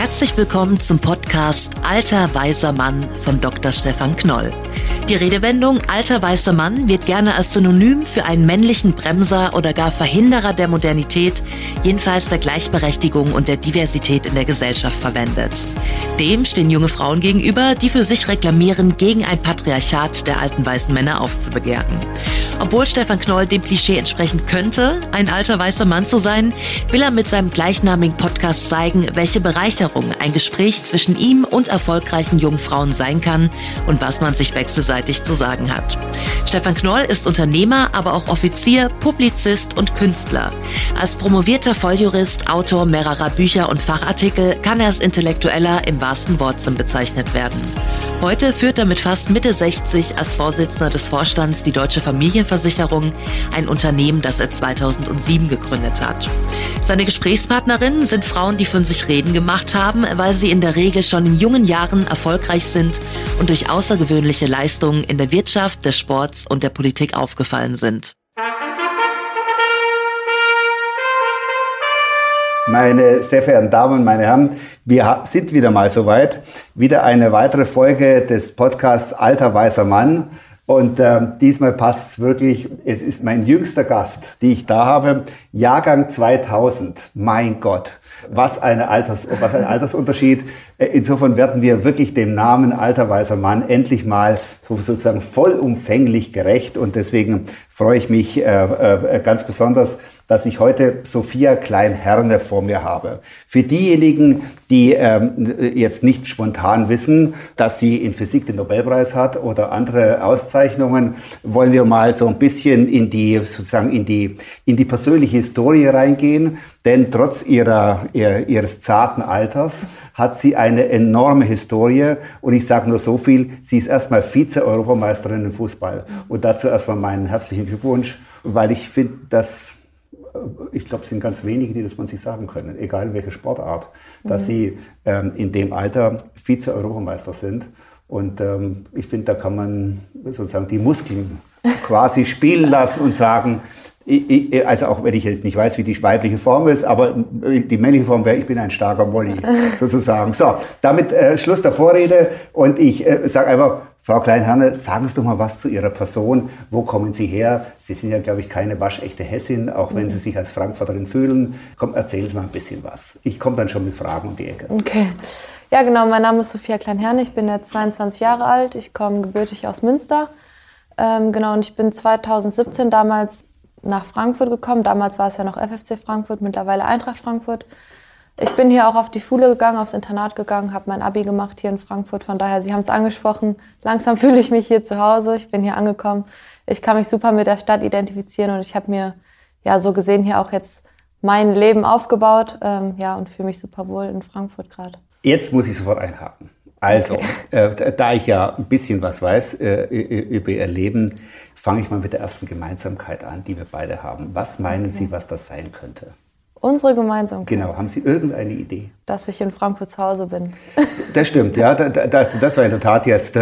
Herzlich willkommen zum Podcast Alter weiser Mann von Dr. Stefan Knoll. Die Redewendung alter weißer Mann wird gerne als Synonym für einen männlichen Bremser oder gar Verhinderer der Modernität, jedenfalls der Gleichberechtigung und der Diversität in der Gesellschaft verwendet. Dem stehen junge Frauen gegenüber, die für sich reklamieren, gegen ein Patriarchat der alten weißen Männer aufzubegehren. Obwohl Stefan Knoll dem Klischee entsprechen könnte, ein alter weißer Mann zu sein, will er mit seinem gleichnamigen Podcast zeigen, welche Bereicherung ein Gespräch zwischen ihm und erfolgreichen jungen Frauen sein kann und was man sich wechselseitig zu sagen hat. Stefan Knoll ist Unternehmer, aber auch Offizier, Publizist und Künstler. Als promovierter Volljurist, Autor mehrerer Bücher und Fachartikel kann er als Intellektueller im wahrsten Wortsinn bezeichnet werden. Heute führt er mit fast Mitte 60 als Vorsitzender des Vorstands die Deutsche Familienversicherung, ein Unternehmen, das er 2007 gegründet hat. Seine Gesprächspartnerinnen sind Frauen, die von sich reden gemacht haben, weil sie in der Regel schon in jungen Jahren erfolgreich sind und durch außergewöhnliche Leistungen in der Wirtschaft, des Sports und der Politik aufgefallen sind. Meine sehr verehrten Damen, meine Herren, wir sind wieder mal soweit. Wieder eine weitere Folge des Podcasts Alter weißer Mann. Und diesmal passt es wirklich. Es ist mein jüngster Gast, die ich da habe. Jahrgang 2000. Mein Gott, was ein Altersunterschied. Insofern werden wir wirklich dem Namen Alter weißer Mann endlich mal sozusagen vollumfänglich gerecht. Und deswegen freue ich mich ganz besonders, dass ich heute Sophia Klein-Herne vor mir habe. Für diejenigen, die jetzt nicht spontan wissen, dass sie in Physik den Nobelpreis hat oder andere Auszeichnungen, wollen wir mal so ein bisschen in die persönliche Historie reingehen. Denn trotz ihres zarten Alters hat sie eine enorme Historie. Und ich sage nur so viel, sie ist erstmal Vize-Europameisterin im Fußball. Und dazu erstmal meinen herzlichen Glückwunsch, weil ich finde, ich glaube, es sind ganz wenige, die das von sich sagen können, egal welche Sportart, dass sie in dem Alter Vize-Europameister sind. Und ich finde, da kann man sozusagen die Muskeln quasi spielen lassen und sagen, also auch wenn ich jetzt nicht weiß, wie die weibliche Form ist, aber die männliche Form wäre, ich bin ein starker Molly, sozusagen. So, damit Schluss der Vorrede und ich sage einfach, Frau Klein-Herne, sagen Sie doch mal was zu Ihrer Person. Wo kommen Sie her? Sie sind ja, glaube ich, keine waschechte Hessin, auch wenn Sie sich als Frankfurterin fühlen. Komm, erzählen Sie mal ein bisschen was. Ich komme dann schon mit Fragen um die Ecke. Okay. Ja, genau. Mein Name ist Sophia Klein-Herne. Ich bin jetzt 22 Jahre alt. Ich komme gebürtig aus Münster. Genau, und ich bin 2017 damals nach Frankfurt gekommen. Damals war es ja noch FFC Frankfurt, mittlerweile Eintracht Frankfurt. Ich bin hier auch auf die Schule gegangen, aufs Internat gegangen, habe mein Abi gemacht hier in Frankfurt. Von daher, Sie haben es angesprochen, langsam fühle ich mich hier zu Hause. Ich bin hier angekommen. Ich kann mich super mit der Stadt identifizieren und ich habe mir ja so gesehen hier auch jetzt mein Leben aufgebaut und fühle mich super wohl in Frankfurt gerade. Jetzt muss ich sofort einhaken. Also, okay. Da ich ja ein bisschen was weiß über Ihr Leben, fange ich mal mit der ersten Gemeinsamkeit an, die wir beide haben. Was meinen Sie, was das sein könnte? Unsere Gemeinsamkeit. Genau, haben Sie irgendeine Idee? Dass ich in Frankfurt zu Hause bin. Das stimmt, ja. Das war in der Tat jetzt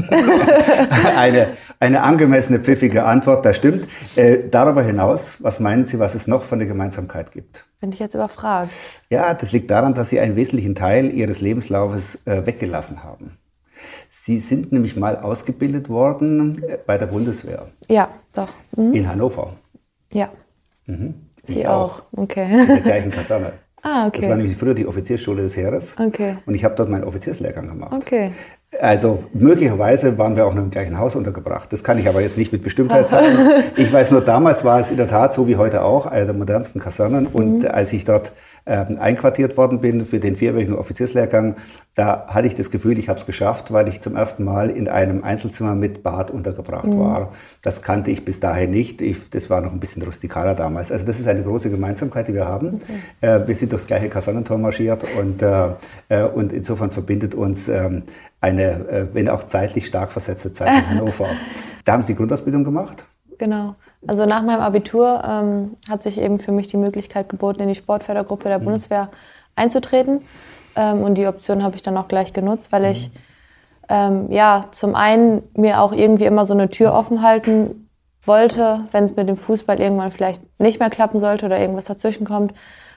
eine angemessene, pfiffige Antwort, das stimmt. Darüber hinaus, was meinen Sie, was es noch von der Gemeinsamkeit gibt? Bin ich jetzt überfragt? Ja, das liegt daran, dass Sie einen wesentlichen Teil Ihres Lebenslaufes weggelassen haben. Sie sind nämlich mal ausgebildet worden bei der Bundeswehr. Ja, doch. Mhm. In Hannover. Ja. Mhm. Sie auch. Okay. In der gleichen Kaserne. Ah, okay. Das war nämlich früher die Offiziersschule des Heeres. Okay. Und ich habe dort meinen Offizierslehrgang gemacht. Okay. Also möglicherweise waren wir auch noch im gleichen Haus untergebracht. Das kann ich aber jetzt nicht mit Bestimmtheit sagen. Ich weiß nur, damals war es in der Tat so wie heute auch, eine der modernsten Kasernen. Und als ich dort einquartiert worden bin für den 4-wöchigen Offizierslehrgang, da hatte ich das Gefühl, ich habe es geschafft, weil ich zum ersten Mal in einem Einzelzimmer mit Bad untergebracht war. Das kannte ich bis dahin nicht. Das war noch ein bisschen rustikaler damals. Also das ist eine große Gemeinsamkeit, die wir haben. Okay. Wir sind durchs gleiche Kasernentor marschiert und insofern verbindet uns eine, wenn auch zeitlich stark versetzte Zeit in Hannover. Da haben Sie die Grundausbildung gemacht? Genau. Also nach meinem Abitur hat sich eben für mich die Möglichkeit geboten, in die Sportfördergruppe der Bundeswehr einzutreten. Und die Option habe ich dann auch gleich genutzt, weil ich zum einen mir auch irgendwie immer so eine Tür offen halten wollte, wenn es mit dem Fußball irgendwann vielleicht nicht mehr klappen sollte oder irgendwas dazwischen kommt,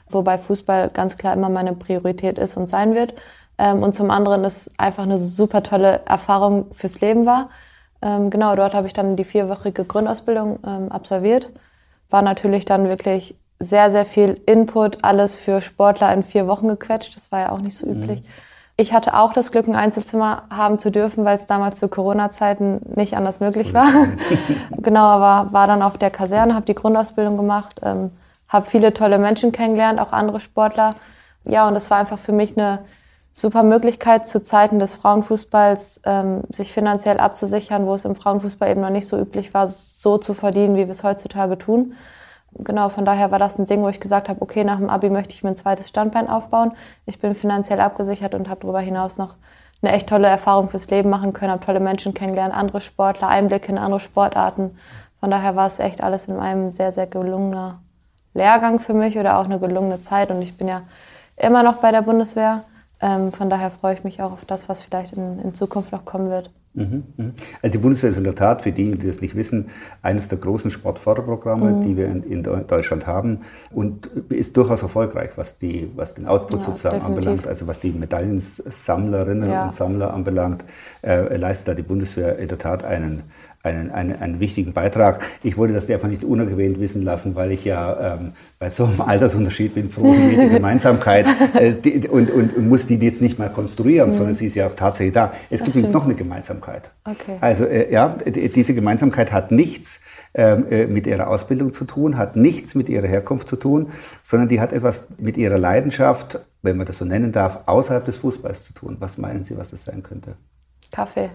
wobei Fußball ganz klar immer meine Priorität ist und sein wird. Und zum anderen ist einfach eine super tolle Erfahrung fürs Leben war. Genau, dort habe ich dann die 4-wöchige Grundausbildung absolviert. War natürlich dann wirklich sehr, sehr viel Input, alles für Sportler in 4 Wochen gequetscht. Das war ja auch nicht so üblich. Ich hatte auch das Glück, ein Einzelzimmer haben zu dürfen, weil es damals zu Corona-Zeiten nicht anders möglich war. Genau, aber war dann auf der Kaserne, habe die Grundausbildung gemacht, habe viele tolle Menschen kennengelernt, auch andere Sportler. Ja, und das war einfach für mich eine super Möglichkeit, zu Zeiten des Frauenfußballs sich finanziell abzusichern, wo es im Frauenfußball eben noch nicht so üblich war, so zu verdienen, wie wir es heutzutage tun. Genau, von daher war das ein Ding, wo ich gesagt habe, okay, nach dem Abi möchte ich mir ein zweites Standbein aufbauen. Ich bin finanziell abgesichert und habe darüber hinaus noch eine echt tolle Erfahrung fürs Leben machen können, habe tolle Menschen kennengelernt, andere Sportler, Einblicke in andere Sportarten. Von daher war es echt alles in einem sehr, sehr gelungener Lehrgang für mich oder auch eine gelungene Zeit. Und ich bin ja immer noch bei der Bundeswehr. Von daher freue ich mich auch auf das, was vielleicht in Zukunft noch kommen wird. Also die Bundeswehr ist in der Tat, für die das nicht wissen, eines der großen Sportförderprogramme, die wir in Deutschland haben und ist durchaus erfolgreich, was den Output sozusagen anbelangt, also was die Medaillensammlerinnen und Sammler anbelangt, leistet da die Bundeswehr in der Tat einen wichtigen Beitrag. Ich wollte das einfach nicht unerwähnt wissen lassen, weil ich ja bei so einem Altersunterschied bin froh um jede Gemeinsamkeit und muss die jetzt nicht mal konstruieren, sondern sie ist ja auch tatsächlich da. Es gibt übrigens noch eine Gemeinsamkeit. Okay. Also diese Gemeinsamkeit hat nichts mit ihrer Ausbildung zu tun, hat nichts mit ihrer Herkunft zu tun, sondern die hat etwas mit ihrer Leidenschaft, wenn man das so nennen darf, außerhalb des Fußballs zu tun. Was meinen Sie, was das sein könnte? Kaffee.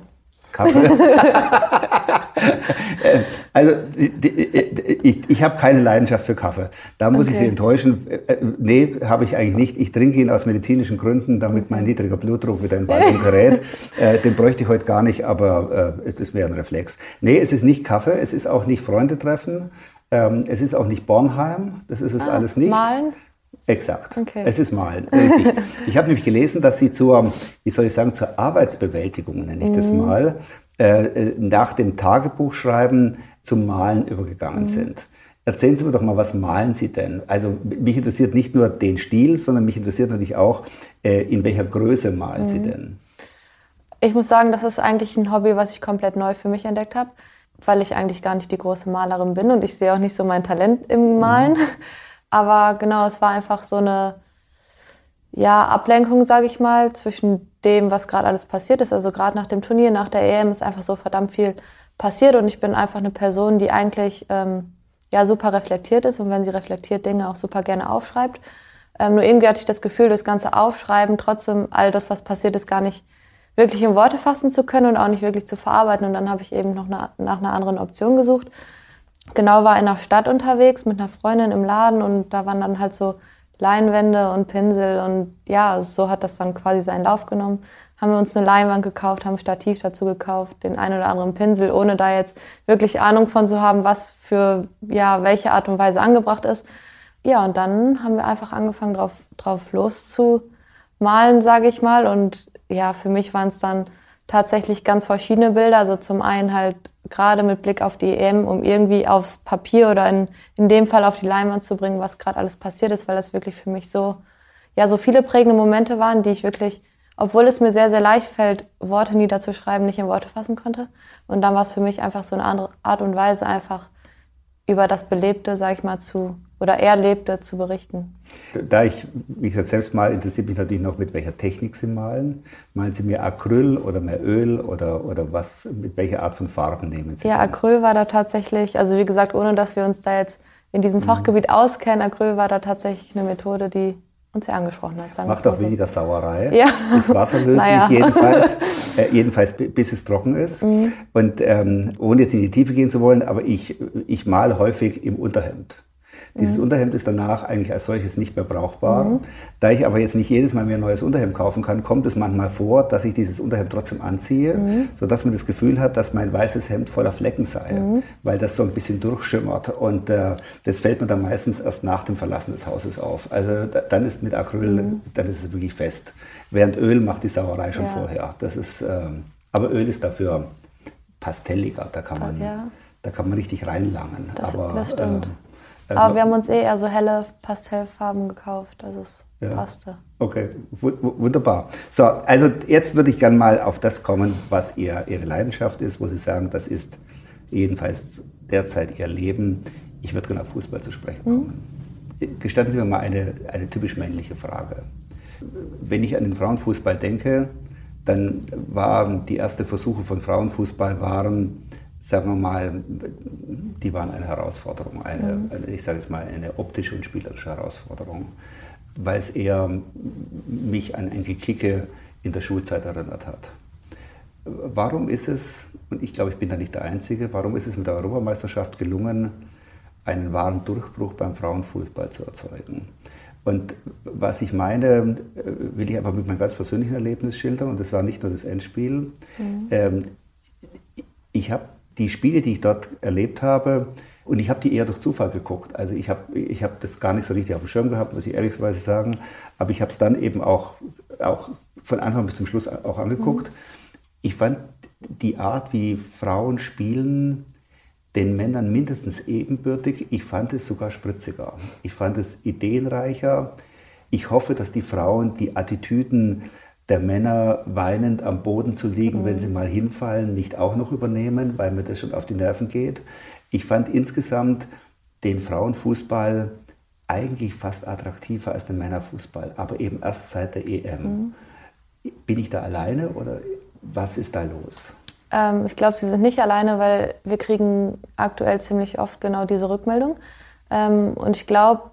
Also ich habe keine Leidenschaft für Kaffee. Da muss ich Sie enttäuschen. Nee, habe ich eigentlich nicht. Ich trinke ihn aus medizinischen Gründen, damit mein niedriger Blutdruck wieder in Ballung gerät. Den bräuchte ich heute gar nicht, aber es ist mehr ein Reflex. Nee, es ist nicht Kaffee, es ist auch nicht Freunde treffen, es ist auch nicht Bornheim, das ist es alles nicht. Malen? Exakt. Okay. Es ist Malen. Richtig. Ich habe nämlich gelesen, dass Sie zur Arbeitsbewältigung, nenne ich das mal, nach dem Tagebuchschreiben zum Malen übergegangen sind. Erzählen Sie mir doch mal, was malen Sie denn? Also mich interessiert nicht nur den Stil, sondern mich interessiert natürlich auch, in welcher Größe malen Sie denn? Ich muss sagen, das ist eigentlich ein Hobby, was ich komplett neu für mich entdeckt habe, weil ich eigentlich gar nicht die große Malerin bin und ich sehe auch nicht so mein Talent im Malen. Aber genau, es war einfach so eine Ablenkung, sage ich mal, zwischen dem, was gerade alles passiert ist. Also gerade nach dem Turnier, nach der EM ist einfach so verdammt viel passiert und ich bin einfach eine Person, die eigentlich super reflektiert ist und wenn sie reflektiert, Dinge auch super gerne aufschreibt. Nur irgendwie hatte ich das Gefühl, das ganze Aufschreiben, trotzdem all das, was passiert ist, gar nicht wirklich in Worte fassen zu können und auch nicht wirklich zu verarbeiten. Und dann habe ich eben noch nach einer anderen Option gesucht. Genau, war in der Stadt unterwegs mit einer Freundin im Laden und da waren dann halt so Leinwände und Pinsel und ja, so hat das dann quasi seinen Lauf genommen. Haben wir uns eine Leinwand gekauft, haben ein Stativ dazu gekauft, den einen oder anderen Pinsel, ohne da jetzt wirklich Ahnung von zu haben, was für welche Art und Weise angebracht ist. Ja, und dann haben wir einfach angefangen, drauf loszumalen, sage ich mal. Und ja, für mich waren es dann tatsächlich ganz verschiedene Bilder. Also zum einen halt gerade mit Blick auf die EM, um irgendwie aufs Papier oder in dem Fall auf die Leinwand zu bringen, was gerade alles passiert ist, weil das wirklich für mich so viele prägende Momente waren, die ich wirklich, obwohl es mir sehr, sehr leicht fällt, Worte niederzuschreiben, nicht in Worte fassen konnte. Und dann war es für mich einfach so eine andere Art und Weise, einfach über das Belebte, sage ich mal, Erlebte zu berichten. Da wie gesagt, selbst mal interessiert mich natürlich noch, mit welcher Technik Sie malen. Malen Sie mehr Acryl oder mehr Öl oder was, mit welcher Art von Farben nehmen Sie? Ja, Acryl war da tatsächlich, also wie gesagt, ohne dass wir uns da jetzt in diesem Fachgebiet auskennen, Acryl war da tatsächlich eine Methode, die uns sehr angesprochen hat. Macht auch weniger Sauerei, ja. Ist wasserlöslich jedenfalls bis es trocken ist. Und ohne jetzt in die Tiefe gehen zu wollen, aber ich male häufig im Unterhemd. Dieses Unterhemd ist danach eigentlich als solches nicht mehr brauchbar. Da ich aber jetzt nicht jedes Mal mir ein neues Unterhemd kaufen kann, kommt es manchmal vor, dass ich dieses Unterhemd trotzdem anziehe, sodass man das Gefühl hat, dass mein weißes Hemd voller Flecken sei, weil das so ein bisschen durchschimmert. Und das fällt mir dann meistens erst nach dem Verlassen des Hauses auf. Also dann ist mit Acryl, dann ist es wirklich fest. Während Öl macht die Sauerei schon vorher. Das ist, aber Öl ist dafür pastelliger, da kann man richtig reinlangen. Das stimmt. Aber wir haben uns eher so helle Pastellfarben gekauft, also es passte. Okay, wunderbar. So, also jetzt würde ich gerne mal auf das kommen, was Ihre Leidenschaft ist, wo Sie sagen, das ist jedenfalls derzeit Ihr Leben. Ich würde gerne auf Fußball zu sprechen kommen. Gestatten Sie mir mal eine typisch männliche Frage. Wenn ich an den Frauenfußball denke, dann waren die ersten Versuche von Frauenfußball sagen wir mal, die waren eine Herausforderung, ich sage jetzt mal eine optische und spielerische Herausforderung, weil es eher mich an ein Gekicke in der Schulzeit erinnert hat. Warum ist es, und ich glaube, ich bin da nicht der Einzige, warum ist es mit der Europameisterschaft gelungen, einen wahren Durchbruch beim Frauenfußball zu erzeugen? Und was ich meine, will ich einfach mit meinem ganz persönlichen Erlebnis schildern, und das war nicht nur das Endspiel. Ich habe die Spiele, die ich dort erlebt habe, und ich habe die eher durch Zufall geguckt. Also ich hab das gar nicht so richtig auf dem Schirm gehabt, muss ich ehrlicherweise sagen. Aber ich habe es dann eben auch von Anfang bis zum Schluss auch angeguckt. Ich fand die Art, wie Frauen spielen, den Männern mindestens ebenbürtig. Ich fand es sogar spritziger. Ich fand es ideenreicher. Ich hoffe, dass die Frauen die Attitüden der Männer, weinend am Boden zu liegen, wenn sie mal hinfallen, nicht auch noch übernehmen, weil mir das schon auf die Nerven geht. Ich fand insgesamt den Frauenfußball eigentlich fast attraktiver als den Männerfußball, aber eben erst seit der EM. Bin ich da alleine oder was ist da los? Ich glaube, Sie sind nicht alleine, weil wir kriegen aktuell ziemlich oft genau diese Rückmeldung. Und ich glaube,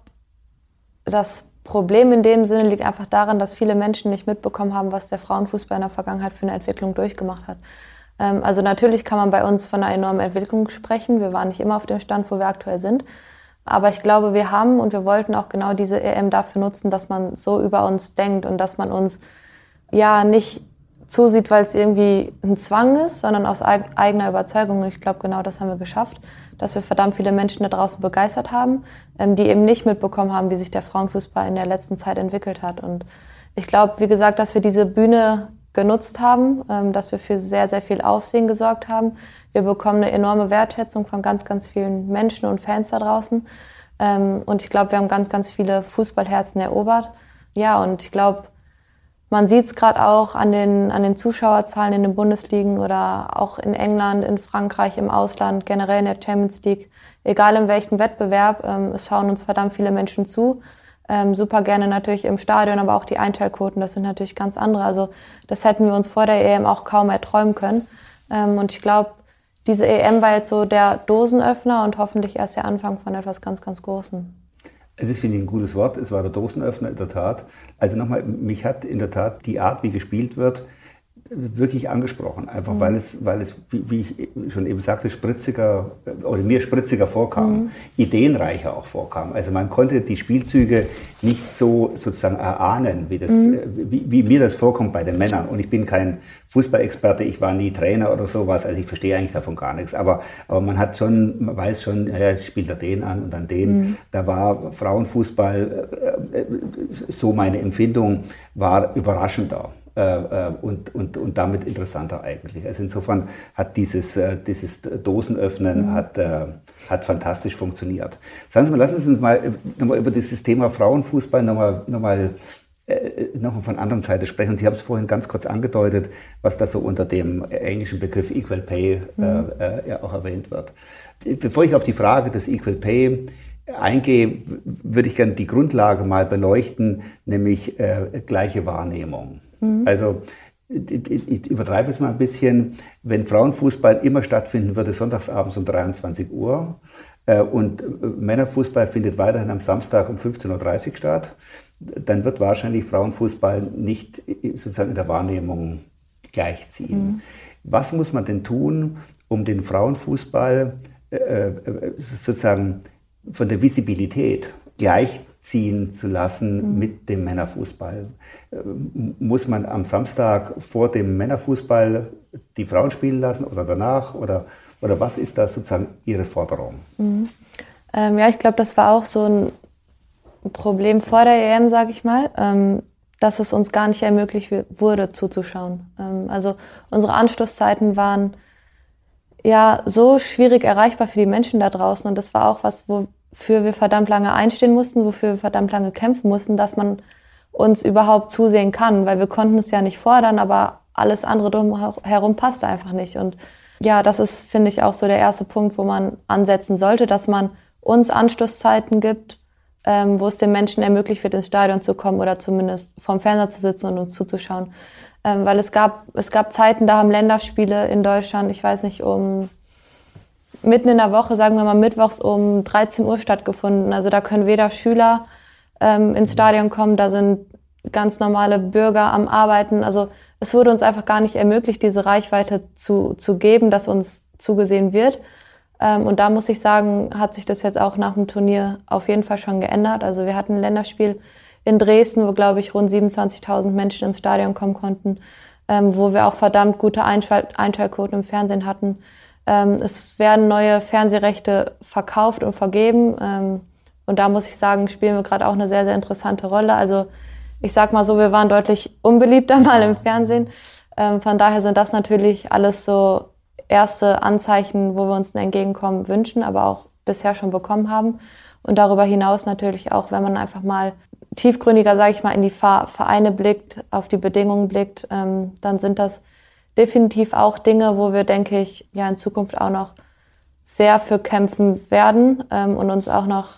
das Problem in dem Sinne liegt einfach daran, dass viele Menschen nicht mitbekommen haben, was der Frauenfußball in der Vergangenheit für eine Entwicklung durchgemacht hat. Also natürlich kann man bei uns von einer enormen Entwicklung sprechen. Wir waren nicht immer auf dem Stand, wo wir aktuell sind. Aber ich glaube, wir haben und wir wollten auch genau diese EM dafür nutzen, dass man so über uns denkt und dass man uns ja nicht zusieht, weil es irgendwie ein Zwang ist, sondern aus eigener Überzeugung. Und ich glaube, genau das haben wir geschafft, dass wir verdammt viele Menschen da draußen begeistert haben, die eben nicht mitbekommen haben, wie sich der Frauenfußball in der letzten Zeit entwickelt hat. Und ich glaube, wie gesagt, dass wir diese Bühne genutzt haben, dass wir für sehr, sehr viel Aufsehen gesorgt haben. Wir bekommen eine enorme Wertschätzung von ganz, ganz vielen Menschen und Fans da draußen. Und ich glaube, wir haben ganz, ganz viele Fußballherzen erobert. Ja, und ich glaube, man sieht es gerade auch an den Zuschauerzahlen in den Bundesligen oder auch in England, in Frankreich, im Ausland, generell in der Champions League. Egal in welchem Wettbewerb, es schauen uns verdammt viele Menschen zu. Super gerne natürlich im Stadion, aber auch die Einschaltquoten, das sind natürlich ganz andere. Also das hätten wir uns vor der EM auch kaum erträumen können. Und ich glaube, diese EM war jetzt so der Dosenöffner und hoffentlich erst der Anfang von etwas ganz, ganz Großem. Das finde ich ein gutes Wort. Es war der Dosenöffner in der Tat. Also nochmal, mich hat in der Tat die Art, wie gespielt wird, wirklich angesprochen. Einfach weil es, wie ich schon eben sagte, spritziger oder mir spritziger vorkam, ideenreicher auch vorkam. Also man konnte die Spielzüge nicht so sozusagen erahnen, wie mir das vorkommt bei den Männern. Und ich bin kein Fußballexperte, ich war nie Trainer oder sowas, also ich verstehe eigentlich davon gar nichts. Aber man weiß schon, ja, spielt er den an und dann den. Da war Frauenfußball, so meine Empfindung, war überraschender. Und damit interessanter eigentlich. Also insofern hat dieses Dosenöffnen hat fantastisch funktioniert. Sagen Sie mal, lassen Sie uns mal nochmal über dieses Thema Frauenfußball nochmal von anderen Seite sprechen. Und Sie haben es vorhin ganz kurz angedeutet, was da so unter dem englischen Begriff Equal Pay ja auch erwähnt wird. Bevor ich auf die Frage des Equal Pay eingehe, würde ich gerne die Grundlage mal beleuchten, nämlich gleiche Wahrnehmung. Also ich übertreibe es mal ein bisschen, wenn Frauenfußball immer stattfinden würde, sonntagsabends um 23 Uhr und Männerfußball findet weiterhin am Samstag um 15.30 Uhr statt, dann wird wahrscheinlich Frauenfußball nicht sozusagen in der Wahrnehmung gleichziehen. Was muss man denn tun, um den Frauenfußball sozusagen von der Visibilität gleichziehen zu lassen mit dem Männerfußball? Muss man am Samstag vor dem Männerfußball die Frauen spielen lassen oder danach? Oder was ist da sozusagen Ihre Forderung? Ja, ich glaube, das war auch so ein Problem vor der EM, sage ich mal, dass es uns gar nicht ermöglicht wurde, zuzuschauen. Also unsere Anschlusszeiten waren ja so schwierig erreichbar für die Menschen da draußen und das war auch was, wo wofür wir verdammt lange einstehen mussten, wofür wir verdammt lange kämpfen mussten, dass man uns überhaupt zusehen kann, weil wir konnten es ja nicht fordern, aber alles andere drumherum passte einfach nicht. Und ja, das ist, finde ich, auch so der erste Punkt, wo man ansetzen sollte, dass man uns Anstoßzeiten gibt, wo es den Menschen ermöglicht wird, ins Stadion zu kommen oder zumindest vorm Fernseher zu sitzen und uns zuzuschauen. Weil es gab Zeiten, da haben Länderspiele in Deutschland, ich weiß nicht, mitten in der Woche, sagen wir mal mittwochs um 13 Uhr stattgefunden. Also da können weder Schüler ins Stadion kommen, da sind ganz normale Bürger am Arbeiten. Also es wurde uns einfach gar nicht ermöglicht, diese Reichweite zu geben, dass uns zugesehen wird. Und da muss ich sagen, hat sich das jetzt auch nach dem Turnier auf jeden Fall schon geändert. Also wir hatten ein Länderspiel in Dresden, wo, glaube ich, rund 27.000 Menschen ins Stadion kommen konnten, wo wir auch verdammt gute Einschaltquoten im Fernsehen hatten. Es werden neue Fernsehrechte verkauft und vergeben. Und da muss ich sagen, spielen wir gerade auch eine sehr, sehr interessante Rolle. Also ich sag mal so, wir waren deutlich unbeliebter mal im Fernsehen. Von daher sind das natürlich alles so erste Anzeichen, wo wir uns ein Entgegenkommen wünschen, aber auch bisher schon bekommen haben. Und darüber hinaus natürlich auch, wenn man einfach mal tiefgründiger, sage ich mal, in die Vereine blickt, auf die Bedingungen blickt, dann sind das definitiv auch Dinge, wo wir, denke ich, ja in Zukunft auch noch sehr für kämpfen werden und uns auch noch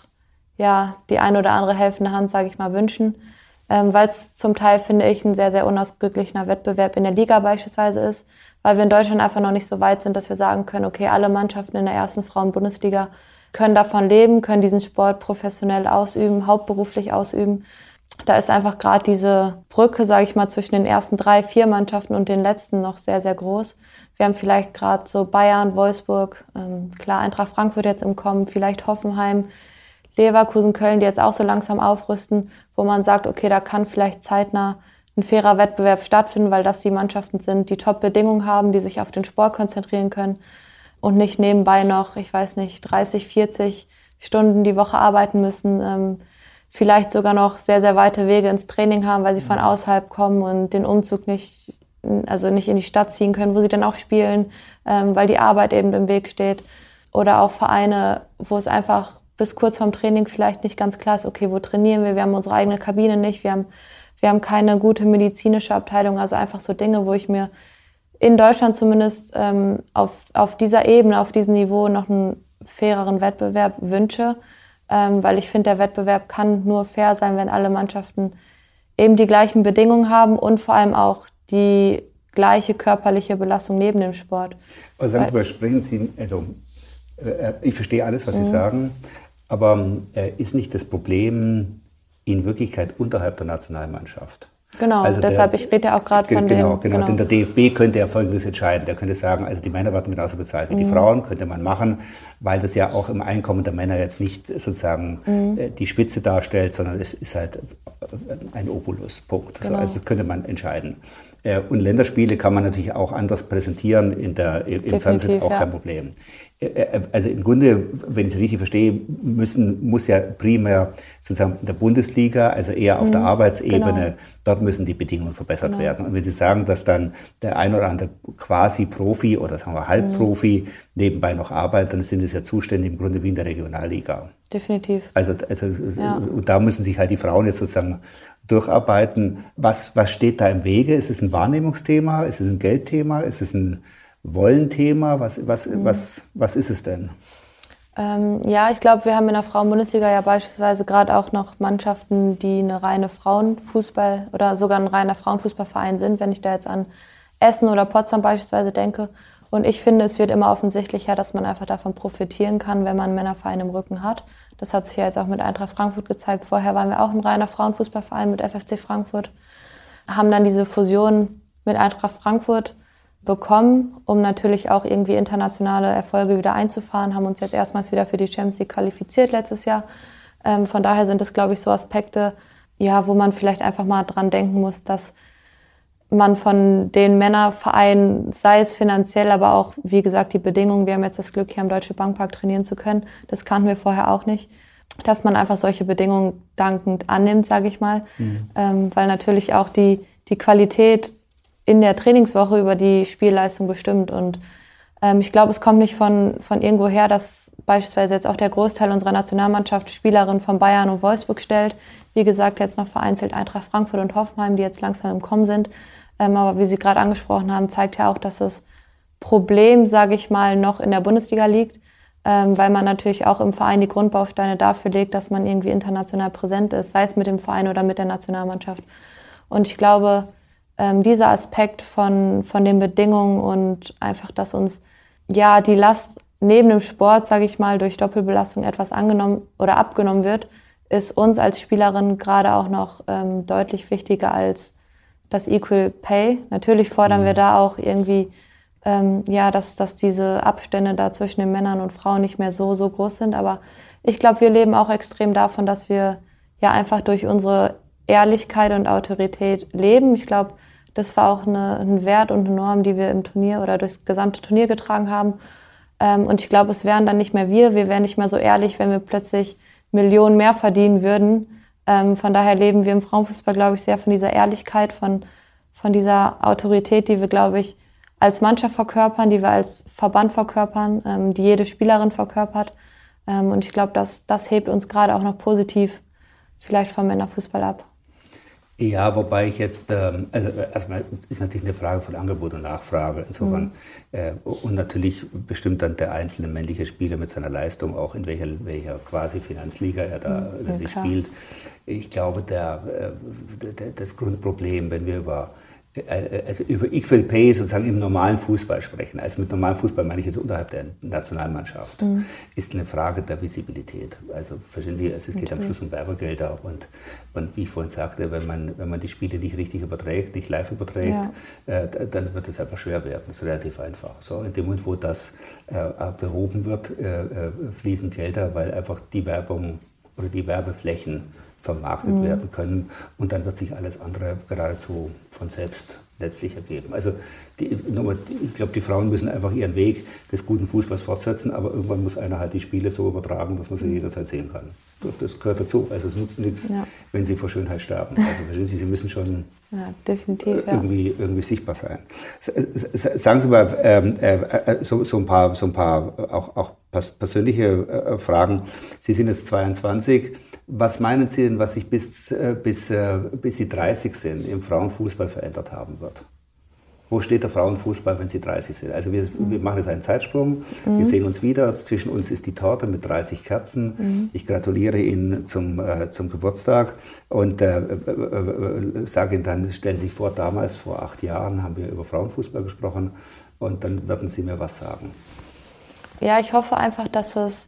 ja die ein oder andere helfende Hand, sage ich mal, wünschen. Weil es zum Teil, finde ich, ein sehr, sehr unausgeglichener Wettbewerb in der Liga beispielsweise ist, weil wir in Deutschland einfach noch nicht so weit sind, dass wir sagen können, okay, alle Mannschaften in der ersten Frauen-Bundesliga können davon leben, können diesen Sport professionell ausüben, hauptberuflich ausüben. Da ist einfach gerade diese Brücke, sage ich mal, zwischen den ersten 3, 4 Mannschaften und den letzten noch sehr, sehr groß. Wir haben vielleicht gerade so Bayern, Wolfsburg, klar Eintracht Frankfurt jetzt im Kommen, vielleicht Hoffenheim, Leverkusen, Köln, die jetzt auch so langsam aufrüsten, wo man sagt, okay, da kann vielleicht zeitnah ein fairer Wettbewerb stattfinden, weil das die Mannschaften sind, die Top-Bedingungen haben, die sich auf den Sport konzentrieren können und nicht nebenbei noch, ich weiß nicht, 30, 40 Stunden die Woche arbeiten müssen, vielleicht sogar noch sehr, sehr weite Wege ins Training haben, weil sie von außerhalb kommen und den Umzug nicht in die Stadt ziehen können, wo sie dann auch spielen, weil die Arbeit eben im Weg steht. Oder auch Vereine, wo es einfach bis kurz vorm Training vielleicht nicht ganz klar ist, okay, wo trainieren wir? Wir haben unsere eigene Kabine nicht, wir haben keine gute medizinische Abteilung, also einfach so Dinge, wo ich mir in Deutschland zumindest auf dieser Ebene, auf diesem Niveau noch einen faireren Wettbewerb wünsche, weil ich finde, der Wettbewerb kann nur fair sein, wenn alle Mannschaften eben die gleichen Bedingungen haben und vor allem auch die gleiche körperliche Belastung neben dem Sport. Also sagen Sie mal, sprechen Sie, also ich verstehe alles, was Sie sagen, aber ist nicht das Problem in Wirklichkeit unterhalb der Nationalmannschaft? Genau, also deshalb, ich rede ja auch gerade von Genau, denn der DFB könnte ja Folgendes entscheiden. Der könnte sagen, also die Männer werden genauso bezahlt wie die Frauen, könnte man machen, weil das ja auch im Einkommen der Männer jetzt nicht sozusagen die Spitze darstellt, sondern es ist halt ein Obolus, Punkt. Genau. Also könnte man entscheiden. Und Länderspiele kann man natürlich auch anders präsentieren, im Fernsehen auch kein Problem. Also im Grunde, wenn ich es richtig verstehe, muss ja primär sozusagen in der Bundesliga, also eher auf der Arbeitsebene, dort müssen die Bedingungen verbessert werden. Und wenn Sie sagen, dass dann der ein oder andere quasi Profi oder sagen wir Halbprofi nebenbei noch arbeitet, dann sind es ja Zustände im Grunde wie in der Regionalliga. Definitiv. Also und da müssen sich halt die Frauen jetzt sozusagen durcharbeiten. Was steht da im Wege? Ist es ein Wahrnehmungsthema? Ist es ein Geldthema? Ist es ein Wollenthema? Was ist es denn? Ja, ich glaube, wir haben in der Frauen-Bundesliga ja beispielsweise gerade auch noch Mannschaften, die eine reine Frauenfußball oder sogar ein reiner Frauenfußballverein sind, wenn ich da jetzt an Essen oder Potsdam beispielsweise denke. Und ich finde, es wird immer offensichtlicher, dass man einfach davon profitieren kann, wenn man einen Männerverein im Rücken hat. Das hat sich ja jetzt auch mit Eintracht Frankfurt gezeigt. Vorher waren wir auch ein reiner Frauenfußballverein mit FFC Frankfurt, haben dann diese Fusion mit Eintracht Frankfurt bekommen, um natürlich auch irgendwie internationale Erfolge wieder einzufahren, haben uns jetzt erstmals wieder für die Champions League qualifiziert letztes Jahr. Von daher sind das, glaube ich, so Aspekte, ja, wo man vielleicht einfach mal dran denken muss, dass man von den Männervereinen, sei es finanziell, aber auch, wie gesagt, die Bedingungen, wir haben jetzt das Glück, hier am Deutsche Bankpark trainieren zu können, das kannten wir vorher auch nicht, dass man einfach solche Bedingungen dankend annimmt, sage ich mal, weil natürlich auch die Qualität in der Trainingswoche über die Spielleistung bestimmt und Ich glaube, es kommt nicht von irgendwo her, dass beispielsweise jetzt auch der Großteil unserer Nationalmannschaft Spielerinnen von Bayern und Wolfsburg stellt. Wie gesagt, jetzt noch vereinzelt Eintracht Frankfurt und Hoffenheim, die jetzt langsam im Kommen sind. Aber wie Sie gerade angesprochen haben, zeigt ja auch, dass das Problem, sage ich mal, noch in der Bundesliga liegt, weil man natürlich auch im Verein die Grundbausteine dafür legt, dass man irgendwie international präsent ist, sei es mit dem Verein oder mit der Nationalmannschaft. Und ich glaube, dieser Aspekt von den Bedingungen und einfach, dass uns ja die Last neben dem Sport, sage ich mal, durch Doppelbelastung etwas angenommen oder abgenommen wird, ist uns als Spielerin gerade auch noch deutlich wichtiger als das Equal Pay. Natürlich fordern wir da auch irgendwie, dass diese Abstände da zwischen den Männern und Frauen nicht mehr so groß sind. Aber ich glaube, wir leben auch extrem davon, dass wir ja einfach durch unsere Ehrlichkeit und Autorität leben. Ich glaube, das war auch ein Wert und eine Norm, die wir im Turnier oder durchs gesamte Turnier getragen haben. Und ich glaube, es wären dann nicht mehr wir wären nicht mehr so ehrlich, wenn wir plötzlich Millionen mehr verdienen würden. Von daher leben wir im Frauenfußball, glaube ich, sehr von dieser Ehrlichkeit, von dieser Autorität, die wir, glaube ich, als Mannschaft verkörpern, die wir als Verband verkörpern, die jede Spielerin verkörpert. Und ich glaube, das hebt uns gerade auch noch positiv vielleicht vom Männerfußball ab. Ja, wobei ich jetzt, erstmal ist natürlich eine Frage von Angebot und Nachfrage. Insofern, und natürlich bestimmt dann der einzelne männliche Spieler mit seiner Leistung auch, in welcher quasi Finanzliga er da spielt. Ich glaube, das Grundproblem, wenn wir über Equal Pay sozusagen im normalen Fußball sprechen, also mit normalem Fußball meine ich jetzt unterhalb der Nationalmannschaft, ist eine Frage der Visibilität. Also verstehen Sie, es geht am Schluss um Werbegelder und wie ich vorhin sagte, wenn man die Spiele nicht richtig überträgt, nicht live überträgt, dann wird es einfach schwer werden. Das ist relativ einfach. So, in dem Moment, wo das behoben wird, fließen Gelder, weil einfach die Werbung oder die Werbeflächen vermarktet werden können und dann wird sich alles andere geradezu von selbst letztlich ergeben. Also ich glaube, die Frauen müssen einfach ihren Weg des guten Fußballs fortsetzen, aber irgendwann muss einer halt die Spiele so übertragen, dass man sie jederzeit sehen kann. Das gehört dazu. Also es nutzt nichts, wenn sie vor Schönheit sterben. Also verstehen Sie, sie müssen schon definitiv, irgendwie sichtbar sein. Sagen Sie mal so ein paar auch persönliche Fragen. Sie sind jetzt 22. Was meinen Sie denn, was sich bis Sie 30 sind im Frauenfußball verändert haben wird? Wo steht der Frauenfußball, wenn Sie 30 sind? Also wir machen jetzt einen Zeitsprung, wir sehen uns wieder, zwischen uns ist die Torte mit 30 Kerzen. Ich gratuliere Ihnen zum Geburtstag und sage Ihnen dann, stellen Sie sich vor, damals, vor 8 Jahren, haben wir über Frauenfußball gesprochen und dann werden Sie mir was sagen. Ja, ich hoffe einfach, dass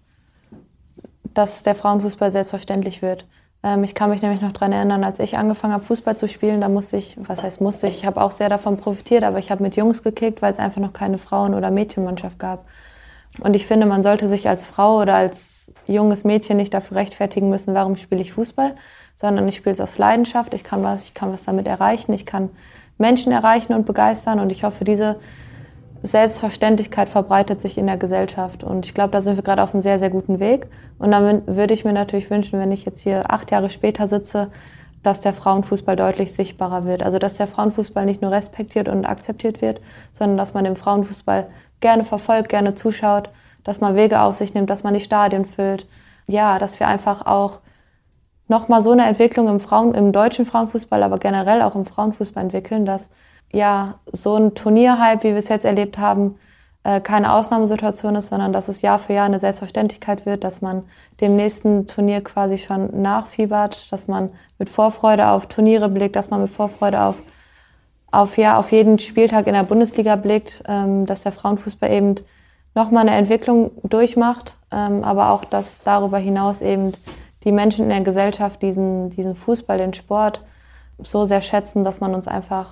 der Frauenfußball selbstverständlich wird. Ich kann mich nämlich noch daran erinnern, als ich angefangen habe, Fußball zu spielen, da ich habe auch sehr davon profitiert, aber ich habe mit Jungs gekickt, weil es einfach noch keine Frauen- oder Mädchenmannschaft gab. Und ich finde, man sollte sich als Frau oder als junges Mädchen nicht dafür rechtfertigen müssen, warum spiele ich Fußball, sondern ich spiele es aus Leidenschaft, ich kann was damit erreichen, ich kann Menschen erreichen und begeistern und ich hoffe, diese Selbstverständlichkeit verbreitet sich in der Gesellschaft und ich glaube, da sind wir gerade auf einem sehr, sehr guten Weg und dann würde ich mir natürlich wünschen, wenn ich jetzt hier 8 Jahre später sitze, dass der Frauenfußball deutlich sichtbarer wird. Also dass der Frauenfußball nicht nur respektiert und akzeptiert wird, sondern dass man den Frauenfußball gerne verfolgt, gerne zuschaut, dass man Wege auf sich nimmt, dass man die Stadien füllt. Ja, dass wir einfach auch nochmal so eine Entwicklung im deutschen Frauenfußball, aber generell auch im Frauenfußball entwickeln, dass so ein Turnierhype, wie wir es jetzt erlebt haben, keine Ausnahmesituation ist, sondern dass es Jahr für Jahr eine Selbstverständlichkeit wird, dass man dem nächsten Turnier quasi schon nachfiebert, dass man mit Vorfreude auf Turniere blickt, dass man mit Vorfreude auf jeden Spieltag in der Bundesliga blickt, dass der Frauenfußball eben nochmal eine Entwicklung durchmacht, aber auch, dass darüber hinaus eben die Menschen in der Gesellschaft diesen Fußball, den Sport so sehr schätzen, dass man uns einfach